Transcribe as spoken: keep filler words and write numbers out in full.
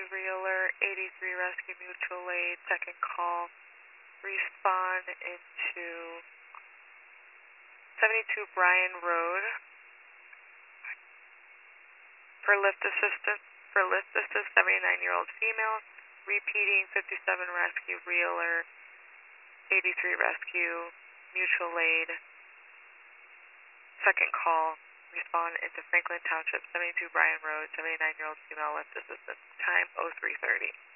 Rescue Realer, eighty-three Rescue Mutual Aid, second call. Respawn into seventy-two Bryan Road for lift assistance. For lift assist, seventy-nine-year-old female. Repeating fifty-seven Rescue Realer, eighty-three Rescue Mutual Aid, second call. Respawn into Franklin Township, seventy-two Bryan Road, seventy-nine-year-old female lift assistant. Time oh three thirty.